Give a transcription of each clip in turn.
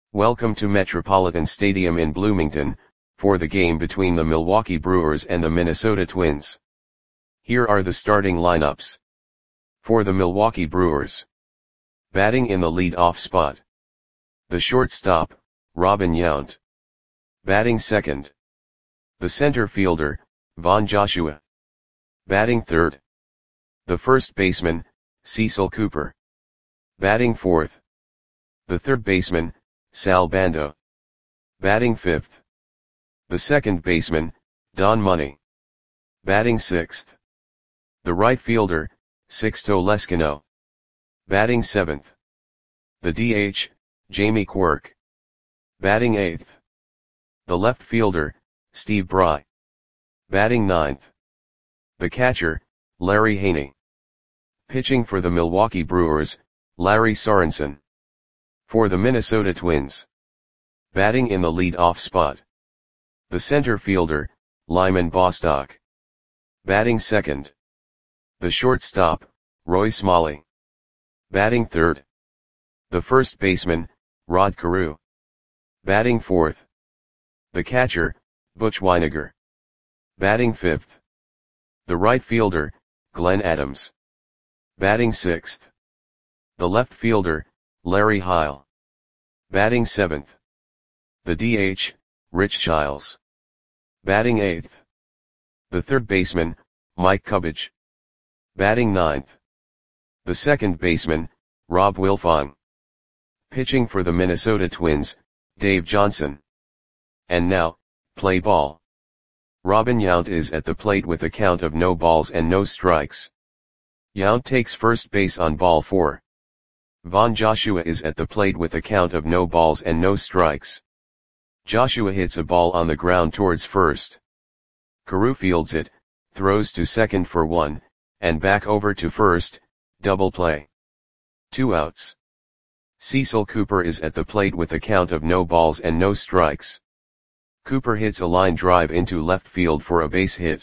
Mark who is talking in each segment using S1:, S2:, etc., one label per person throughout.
S1: Welcome to Metropolitan Stadium in Bloomington, for the game between the Milwaukee Brewers and the Minnesota Twins. Here are the starting lineups. For the Milwaukee Brewers. Batting in the lead-off spot. The shortstop, Robin Yount. Batting second. The center fielder, Von Joshua. Batting third. The first baseman, Cecil Cooper. Batting fourth. The third baseman, Sal Bando. Batting fifth. The second baseman, Don Money. Batting sixth. The right fielder, Sixto Leskino. Batting seventh. The DH, Jamie Quirk. Batting eighth. The left fielder, Steve Bry. Batting ninth. The catcher, Larry Haney. Pitching for the Milwaukee Brewers, Larry Sorensen. For the Minnesota Twins. Batting in the lead-off spot. The center fielder, Lyman Bostock. Batting second. The shortstop, Roy Smalley. Batting third. The first baseman, Rod Carew. Batting fourth. The catcher, Butch Wynegar. Batting fifth. The right fielder, Glenn Adams. Batting sixth. The left fielder, Larry Heil. Batting seventh. The DH, Rich Childs. Batting eighth. The third baseman, Mike Cubbage. Batting ninth. The second baseman, Rob Wilfong. Pitching for the Minnesota Twins, Dave Johnson. And now, play ball. Robin Yount is at the plate with a count of no balls and no strikes. Yount takes first base on ball 4. Von Joshua is at the plate with a count of no balls and no strikes. Joshua hits a ball on the ground towards first. Carew fields it, throws to second for 1, and back over to first, double play. 2 outs. Cecil Cooper is at the plate with a count of no balls and no strikes. Cooper hits a line drive into left field for a base hit.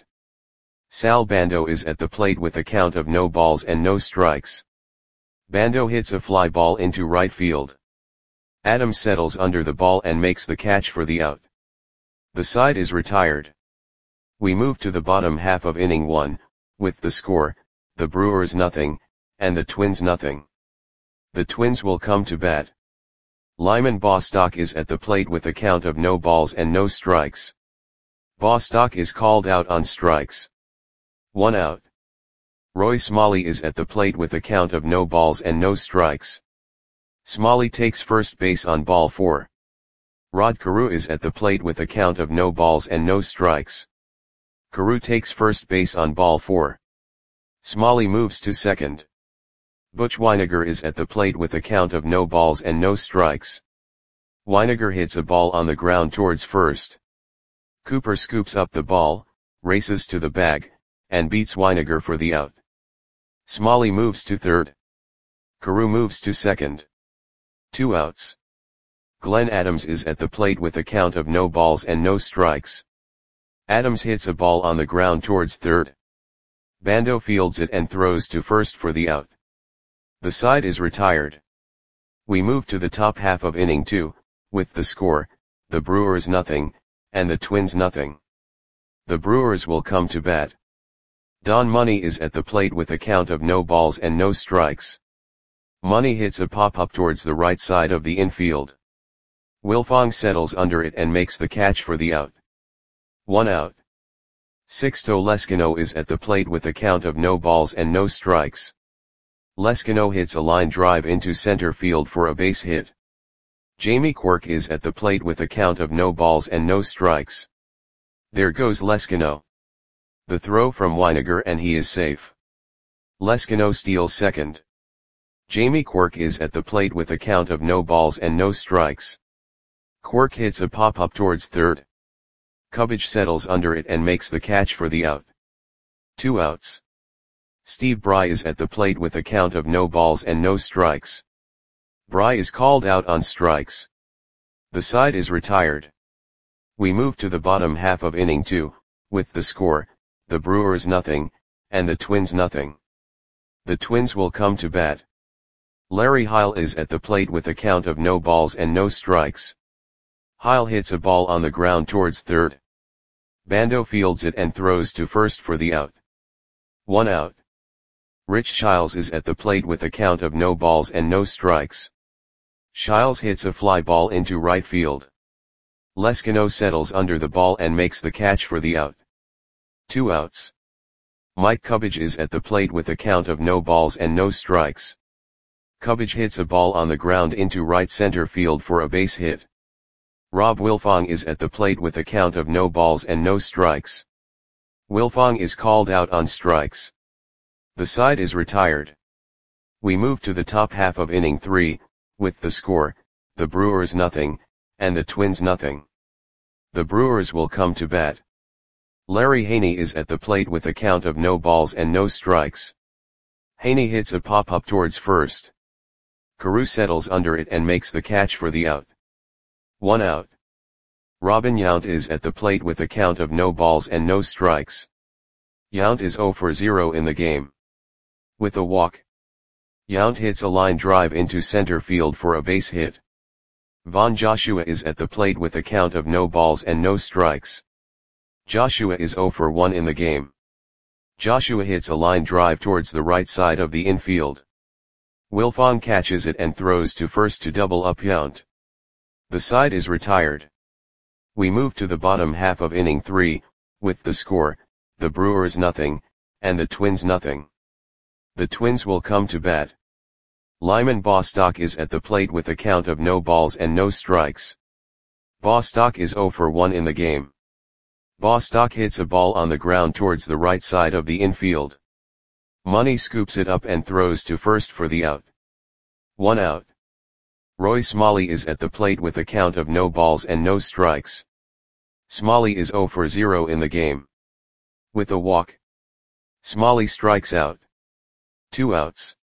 S1: Sal Bando is at the plate with a count of no balls and no strikes. Bando hits a fly ball into right field. Adams settles under the ball and makes the catch for the out. The side is retired. We move to the bottom half of inning 1, with the score, the Brewers nothing, and the Twins nothing. The Twins will come to bat. Lyman Bostock is at the plate with a count of no balls and no strikes. Bostock is called out on strikes. 1 out. Roy Smalley is at the plate with a count of no balls and no strikes. Smalley takes first base on ball 4. Rod Carew is at the plate with a count of no balls and no strikes. Carew takes first base on ball 4. Smalley moves to second. Butch Wynegar is at the plate with a count of no balls and no strikes. Wynegar hits a ball on the ground towards first. Cooper scoops up the ball, races to the bag, and beats Wynegar for the out. Smalley moves to third. Carew moves to second. 2 outs. Glenn Adams is at the plate with a count of no balls and no strikes. Adams hits a ball on the ground towards third. Bando fields it and throws to first for the out. The side is retired. We move to the top half of inning 2, with the score, the Brewers nothing, and the Twins nothing. The Brewers will come to bat. Don Money is at the plate with a count of no balls and no strikes. Money hits a pop-up towards the right side of the infield. Wilfong settles under it and makes the catch for the out. 1 out. Sixto Leskino is at the plate with a count of no balls and no strikes. Leskino hits a line drive into center field for a base hit. Jamie Quirk is at the plate with a count of no balls and no strikes. There goes Leskino. The throw from Wynegar and he is safe. Leskino steals second. Jamie Quirk is at the plate with a count of no balls and no strikes. Quirk hits a pop-up towards third. Cubbage settles under it and makes the catch for the out. 2 outs. Steve Bry is at the plate with a count of no balls and no strikes. Bry is called out on strikes. The side is retired. We move to the bottom half of inning 2, with the score, the Brewers nothing, and the Twins nothing. The Twins will come to bat. Larry Heil is at the plate with a count of no balls and no strikes. Heil hits a ball on the ground towards third. Bando fields it and throws to first for the out. 1 out. Rich Shiles is at the plate with a count of no balls and no strikes. Shiles hits a fly ball into right field. Leskino settles under the ball and makes the catch for the out. 2 outs. Mike Cubbage is at the plate with a count of no balls and no strikes. Cubbage hits a ball on the ground into right center field for a base hit. Rob Wilfong is at the plate with a count of no balls and no strikes. Wilfong is called out on strikes. The side is retired. We move to the top half of inning 3, with the score, the Brewers nothing, and the Twins nothing. The Brewers will come to bat. Larry Haney is at the plate with a count of no balls and no strikes. Haney hits a pop-up towards first. Carew settles under it and makes the catch for the out. 1 out. Robin Yount is at the plate with a count of no balls and no strikes. Yount is 0 for 0 in the game. With a walk. Yount hits a line drive into center field for a base hit. Von Joshua is at the plate with a count of no balls and no strikes. Joshua is 0 for 1 in the game. Joshua hits a line drive towards the right side of the infield. Wilfong catches it and throws to first to double up Yount. The side is retired. We move to the bottom half of inning 3, with the score, the Brewers nothing, and the Twins nothing. The Twins will come to bat. Lyman Bostock is at the plate with a count of no balls and no strikes. Bostock is 0 for 1 in the game. Bostock hits a ball on the ground towards the right side of the infield. Money scoops it up and throws to first for the out. 1 out. Roy Smalley is at the plate with a count of no balls and no strikes. Smalley is 0 for 0 in the game. With a walk. Smalley strikes out. 2 outs.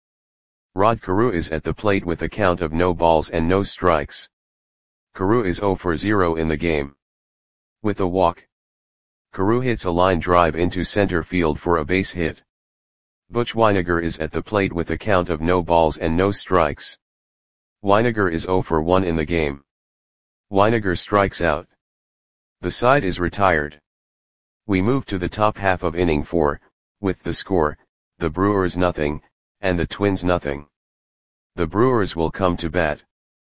S1: Rod Carew is at the plate with a count of no balls and no strikes. Carew is 0 for 0 in the game. With a walk. Carew hits a line drive into center field for a base hit. Butch Wynegar is at the plate with a count of no balls and no strikes. Wynegar is 0 for 1 in the game. Wynegar strikes out. The side is retired. We move to the top half of inning 4, with the score, the Brewers nothing, and the Twins nothing. The Brewers will come to bat.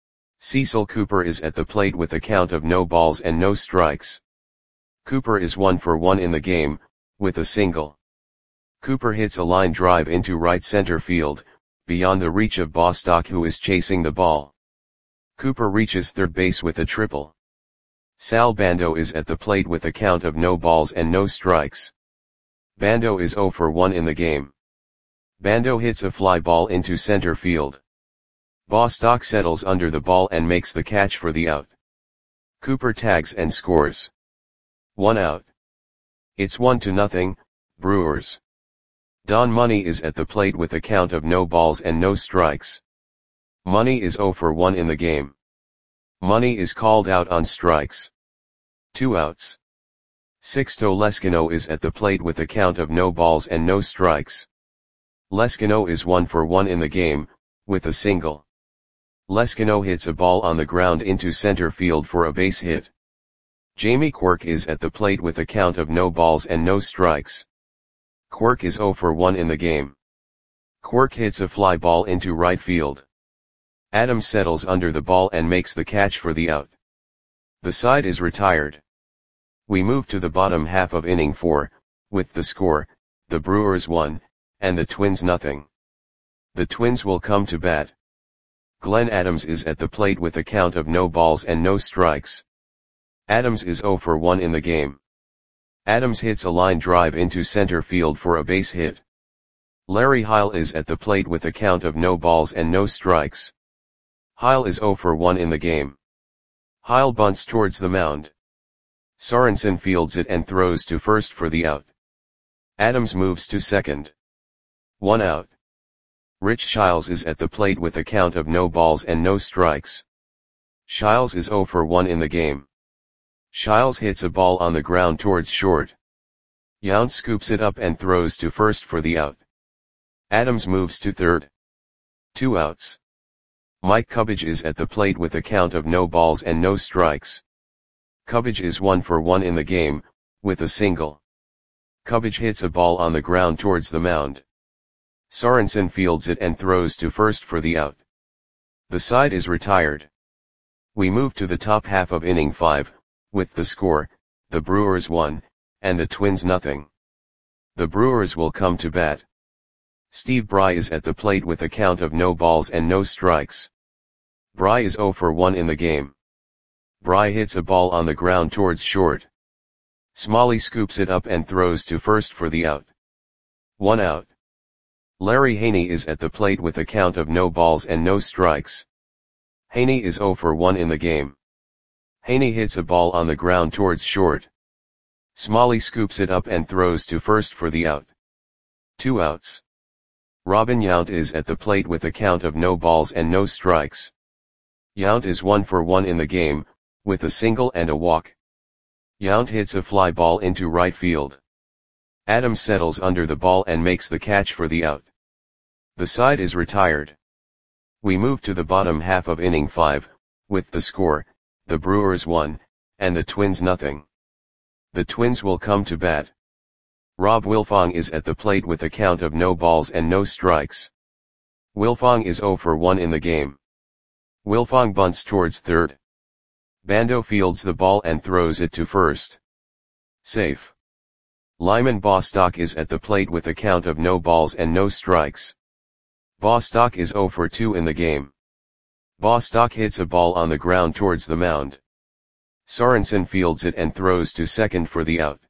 S1: Cecil Cooper is at the plate with a count of no balls and no strikes. Cooper is 1 for 1 in the game, with a single. Cooper hits a line drive into right center field, beyond the reach of Bostock, who is chasing the ball. Cooper reaches third base with a triple. Sal Bando is at the plate with a count of no balls and no strikes. Bando is 0 for 1 in the game. Bando hits a fly ball into center field. Bostock settles under the ball and makes the catch for the out. Cooper tags and scores. 1 out. It's 1-0, Brewers. Don Money is at the plate with a count of no balls and no strikes. Money is 0 for 1 in the game. Money is called out on strikes. 2 outs. Sixto Leskino is at the plate with a count of no balls and no strikes. Leskino is 1 for 1 in the game, with a single. Leskino hits a ball on the ground into center field for a base hit. Jamie Quirk is at the plate with a count of no balls and no strikes. Quirk is 0 for 1 in the game. Quirk hits a fly ball into right field. Adams settles under the ball and makes the catch for the out. The side is retired. We move to the bottom half of inning 4, with the score, the Brewers 1, and the Twins nothing. The Twins will come to bat. Glenn Adams is at the plate with a count of no balls and no strikes. Adams is 0 for 1 in the game. Adams hits a line drive into center field for a base hit. Larry Heil is at the plate with a count of no balls and no strikes. Heil is 0 for 1 in the game. Heil bunts towards the mound. Sorensen fields it and throws to first for the out. Adams moves to second. 1 out. Rich Shiles is at the plate with a count of no balls and no strikes. Shiles is 0 for 1 in the game. Shiles hits a ball on the ground towards short. Yount scoops it up and throws to first for the out. Adams moves to third. 2 outs. Mike Cubbage is at the plate with a count of no balls and no strikes. Cubbage is 1 for 1 in the game, with a single. Cubbage hits a ball on the ground towards the mound. Sorensen fields it and throws to first for the out. The side is retired. We move to the top half of inning 5, with the score, the Brewers 1, and the Twins nothing. The Brewers will come to bat. Steve Bry is at the plate with a count of no balls and no strikes. Bry is 0 for 1 in the game. Bry hits a ball on the ground towards short. Smalley scoops it up and throws to first for the out. 1 out. Larry Haney is at the plate with a count of no balls and no strikes. Haney is 0 for 1 in the game. Haney hits a ball on the ground towards short. Smalley scoops it up and throws to first for the out. 2 outs. Robin Yount is at the plate with a count of no balls and no strikes. Yount is 1 for 1 in the game, with a single and a walk. Yount hits a fly ball into right field. Adams settles under the ball and makes the catch for the out. The side is retired. We move to the bottom half of inning 5, with the score, the Brewers 1, and the Twins nothing. The Twins will come to bat. Rob Wilfong is at the plate with a count of no balls and no strikes. Wilfong is 0 for 1 in the game. Wilfong bunts towards third. Bando fields the ball and throws it to first. Safe. Lyman Bostock is at the plate with a count of no balls and no strikes. Bostock is 0 for 2 in the game. Bostock hits a ball on the ground towards the mound. Sorensen fields it and throws to second for the out.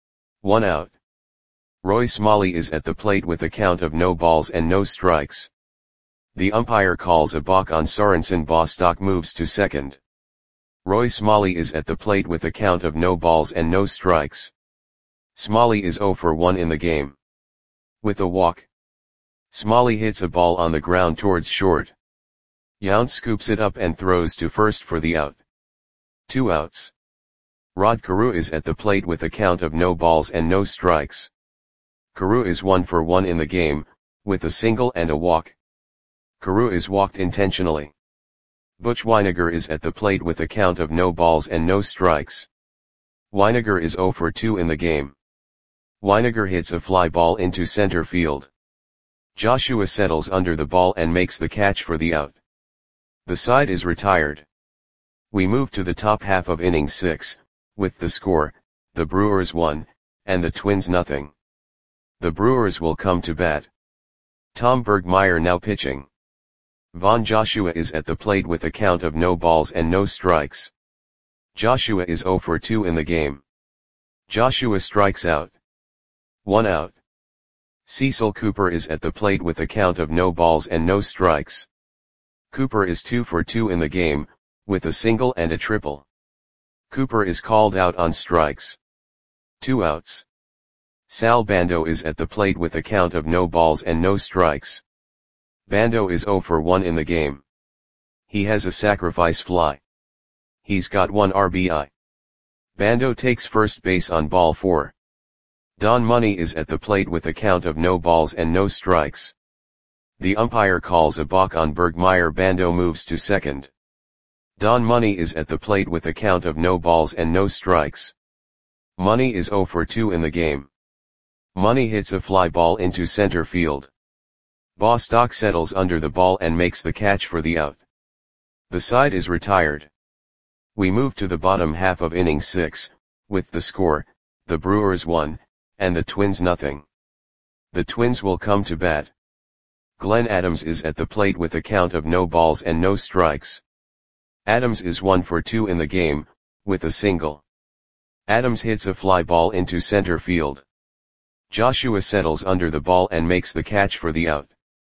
S1: 1 out. Roy Smalley is at the plate with a count of no balls and no strikes. The umpire calls a balk on Sorensen. Bostock moves to second. Roy Smalley is at the plate with a count of no balls and no strikes. Smalley is 0 for 1 in the game. With a walk. Smalley hits a ball on the ground towards short. Yount scoops it up and throws to first for the out. 2 outs. Rod Carew is at the plate with a count of no balls and no strikes. Carew is 1 for 1 in the game, with a single and a walk. Carew is walked intentionally. Butch Weiniger is at the plate with a count of no balls and no strikes. Weiniger is 0 for 2 in the game. Weiniger hits a fly ball into center field. Joshua settles under the ball and makes the catch for the out. The side is retired. We move to the top half of inning 6, with the score, the Brewers 1, and the Twins nothing. The Brewers will come to bat. Tom Bergmeyer now pitching. Von Joshua is at the plate with a count of no balls and no strikes. Joshua is 0 for 2 in the game. Joshua strikes out. 1 out. Cecil Cooper is at the plate with a count of no balls and no strikes. Cooper is 2 for 2 in the game, with a single and a triple. Cooper is called out on strikes. 2 outs. Sal Bando is at the plate with a count of no balls and no strikes. Bando is 0 for 1 in the game. He has a sacrifice fly. He's got 1 RBI. Bando takes first base on ball 4. Don Money is at the plate with a count of no balls and no strikes. The umpire calls a balk on Bergmeyer. Bando moves to second. Don Money is at the plate with a count of no balls and no strikes. Money is 0 for 2 in the game. Money hits a fly ball into center field. Bostock settles under the ball and makes the catch for the out. The side is retired. We move to the bottom half of inning 6, with the score, the Brewers 1, and the Twins nothing. The Twins will come to bat. Glenn Adams is at the plate with a count of no balls and no strikes. Adams is 1 for 2 in the game, with a single. Adams hits a fly ball into center field. Joshua settles under the ball and makes the catch for the out.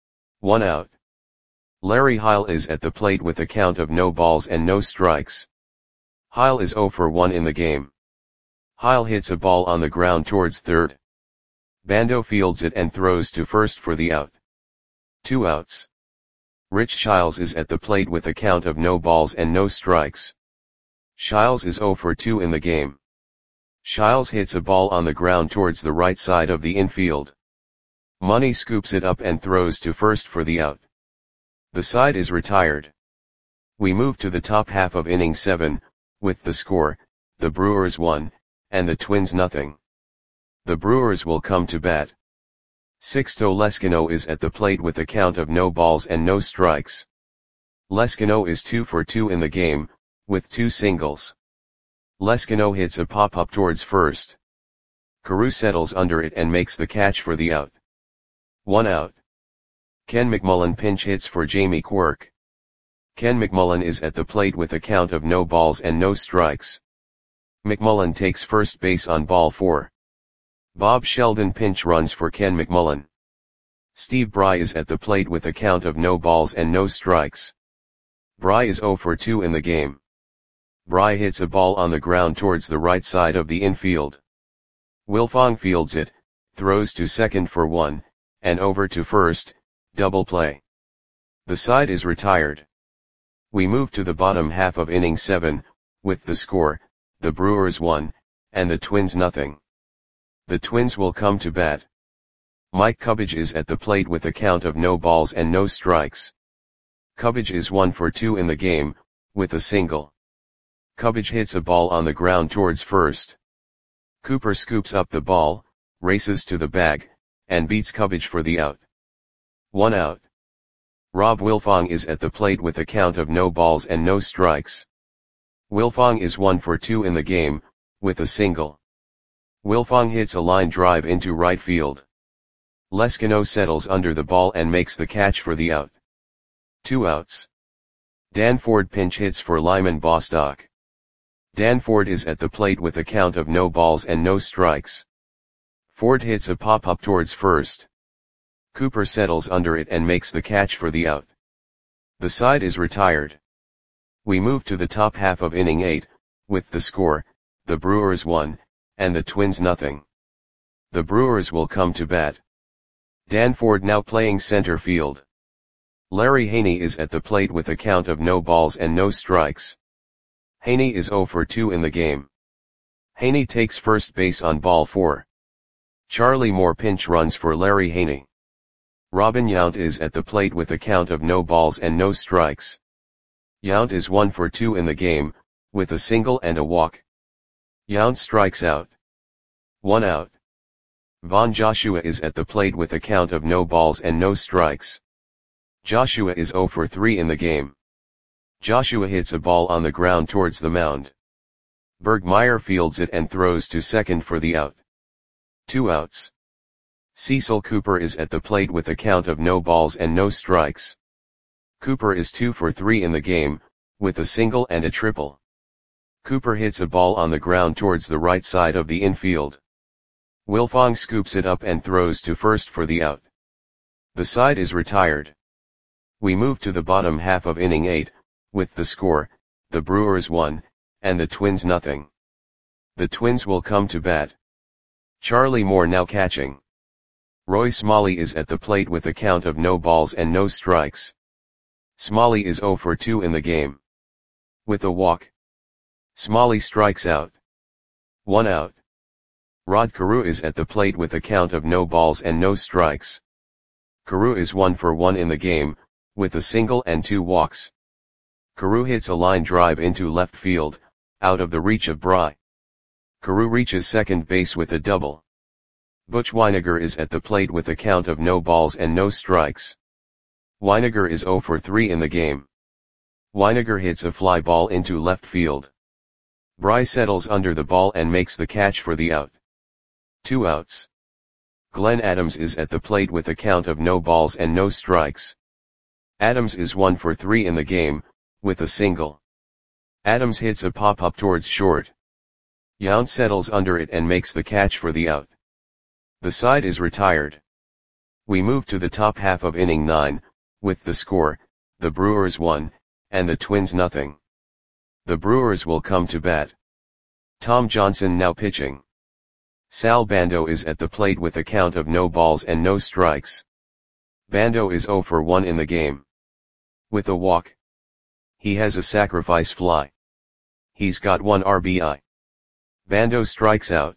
S1: 1 out. Larry Heil is at the plate with a count of no balls and no strikes. Heil is 0 for 1 in the game. Heil hits a ball on the ground towards third. Bando fields it and throws to first for the out. 2 outs. Rich Shiles is at the plate with a count of no balls and no strikes. Shiles is 0 for 2 in the game. Shiles hits a ball on the ground towards the right side of the infield. Money scoops it up and throws to first for the out. The side is retired. We move to the top half of inning 7, with the score, the Brewers 1, and the Twins nothing. The Brewers will come to bat. Sixto Leskino is at the plate with a count of no balls and no strikes. Leskino is 2 for 2 in the game, with 2 singles. Leskino hits a pop-up towards first. Carew settles under it and makes the catch for the out. 1 out. Ken McMullen pinch hits for Jamie Quirk. Ken McMullen is at the plate with a count of no balls and no strikes. McMullen takes first base on ball 4. Bob Sheldon pinch runs for Ken McMullen. Steve Bry is at the plate with a count of no balls and no strikes. Bry is 0 for 2 in the game. Bry hits a ball on the ground towards the right side of the infield. Wilfong fields it, throws to second for 1, and over to first, double play. The side is retired. We move to the bottom half of inning 7, with the score, the Brewers 1, and the Twins nothing. The Twins will come to bat. Mike Cubbage is at the plate with a count of no balls and no strikes. Cubbage is 1 for 2 in the game, with a single. Cubbage hits a ball on the ground towards first. Cooper scoops up the ball, races to the bag, and beats Cubbage for the out. 1 out. Rob Wilfong is at the plate with a count of no balls and no strikes. Wilfong is 1 for 2 in the game, with a single. Wilfong hits a line drive into right field. Leskino settles under the ball and makes the catch for the out. 2 outs. Dan Ford pinch hits for Lyman Bostock. Dan Ford is at the plate with a count of no balls and no strikes. Ford hits a pop-up towards first. Cooper settles under it and makes the catch for the out. The side is retired. We move to the top half of inning 8, with the score, the Brewers 1, and the Twins nothing. The Brewers will come to bat. Dan Ford now playing center field. Larry Haney is at the plate with a count of no balls and no strikes. Haney is 0 for 2 in the game. Haney takes first base on ball 4. Charlie Moore pinch runs for Larry Haney. Robin Yount is at the plate with a count of no balls and no strikes. Yount is 1 for 2 in the game, with a single and a walk. Yount strikes out. 1 out. Von Joshua is at the plate with a count of no balls and no strikes. Joshua is 0 for 3 in the game. Joshua hits a ball on the ground towards the mound. Bergmeyer fields it and throws to second for the out. 2 outs. Cecil Cooper is at the plate with a count of no balls and no strikes. Cooper is 2 for 3 in the game, with a single and a triple. Cooper hits a ball on the ground towards the right side of the infield. Wilfong scoops it up and throws to first for the out. The side is retired. We move to the bottom half of inning 8, with the score, the Brewers 1, and the Twins nothing. The Twins will come to bat. Charlie Moore now catching. Roy Smalley is at the plate with a count of no balls and no strikes. Smalley is 0 for 2 in the game. With a walk. Smalley strikes out. 1 out. Rod Carew is at the plate with a count of no balls and no strikes. Carew is 1 for 1 in the game, with a single and 2 walks. Carew hits a line drive into left field, out of the reach of Bry. Carew reaches second base with a double. Butch Wynegar is at the plate with a count of no balls and no strikes. Wynegar is 0 for 3 in the game. Wynegar hits a fly ball into left field. Bry settles under the ball and makes the catch for the out. 2 outs. Glenn Adams is at the plate with a count of no balls and no strikes. Adams is 1 for 3 in the game, with a single. Adams hits a pop-up towards short. Yount settles under it and makes the catch for the out. The side is retired. We move to the top half of inning 9, with the score, the Brewers 1, and the Twins nothing. The Brewers will come to bat. Tom Johnson now pitching. Sal Bando is at the plate with a count of no balls and no strikes. Bando is 0 for 1 in the game. With a walk. He has a sacrifice fly. He's got 1 RBI. Bando strikes out.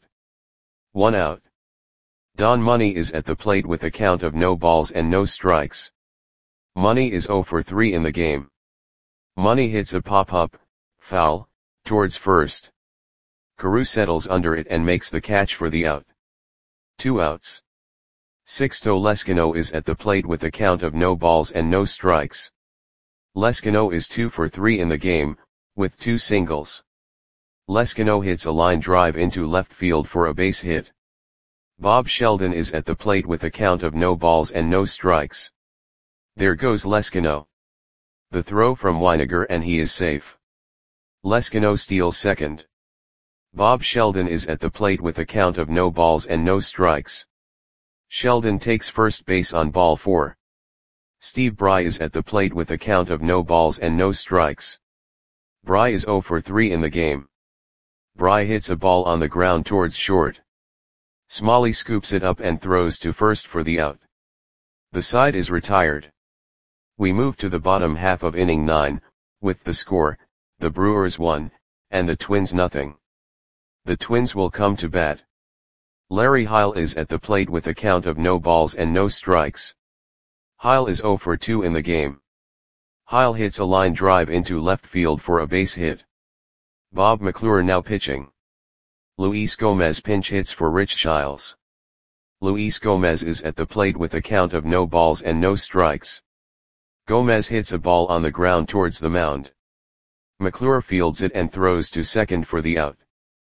S1: 1 out. Don Money is at the plate with a count of no balls and no strikes. Money is 0 for 3 in the game. Money hits a pop-up, foul, towards first. Carew settles under it and makes the catch for the out. 2 outs. Sixto Lescano is at the plate with a count of no balls and no strikes. Lescano is 2 for 3 in the game, with 2 singles. Lescano hits a line drive into left field for a base hit. Bob Sheldon is at the plate with a count of no balls and no strikes. There goes Lescano. The throw from Weiniger and he is safe. Lescano steals second. Bob Sheldon is at the plate with a count of no balls and no strikes. Sheldon takes first base on ball 4. Steve Bry is at the plate with a count of no balls and no strikes. Bry is 0 for 3 in the game. Bry hits a ball on the ground towards short. Smalley scoops it up and throws to first for the out. The side is retired. We move to the bottom half of inning 9, with the score, the Brewers 1, and the Twins nothing. The Twins will come to bat. Larry Heil is at the plate with a count of no balls and no strikes. Heil is 0 for 2 in the game. Heil hits a line drive into left field for a base hit. Bob McClure now pitching. Luis Gomez pinch hits for Rich Shiles. Luis Gomez is at the plate with a count of no balls and no strikes. Gomez hits a ball on the ground towards the mound. McClure fields it and throws to second for the out.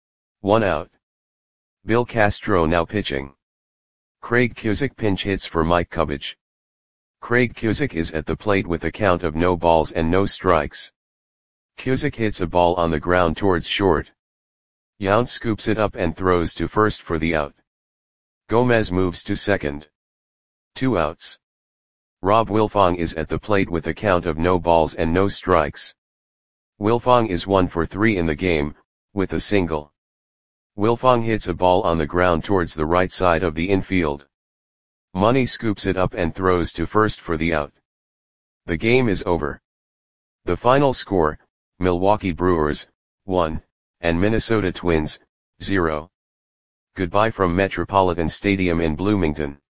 S1: 1 out. Bill Castro now pitching. Craig Cusick pinch hits for Mike Kubich. Craig Cusick is at the plate with a count of no balls and no strikes. Cusick hits a ball on the ground towards short. Yount scoops it up and throws to first for the out. Gomez moves to second. 2 outs. Rob Wilfong is at the plate with a count of no balls and no strikes. Wilfong is 1 for 3 in the game, with a single. Wilfong hits a ball on the ground towards the right side of the infield. Money scoops it up and throws to first for the out. The game is over. The final score, Milwaukee Brewers, 1, and Minnesota Twins, 0. Goodbye from Metropolitan Stadium in Bloomington.